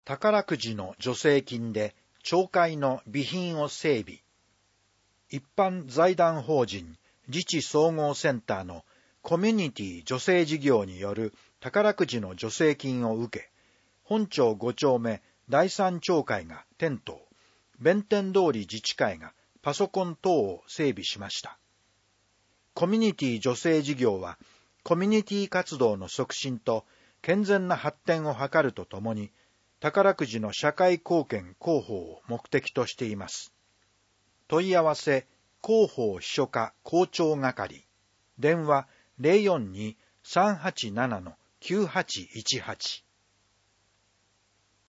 宝くじの助成金で町会の備品を整備。一般財団法人自治総合センターのコミュニティ助成事業による宝くじの助成金を受け、本町5丁目第三町会がテントを、弁天通り自治会がパソコン等を整備しました。コミュニティ助成事業は、コミュニティ活動の促進と健全な発展を図るとともに、宝くじの社会貢献広報を目的としています。問い合わせ、広報秘書課広聴係、電話 042-387-9818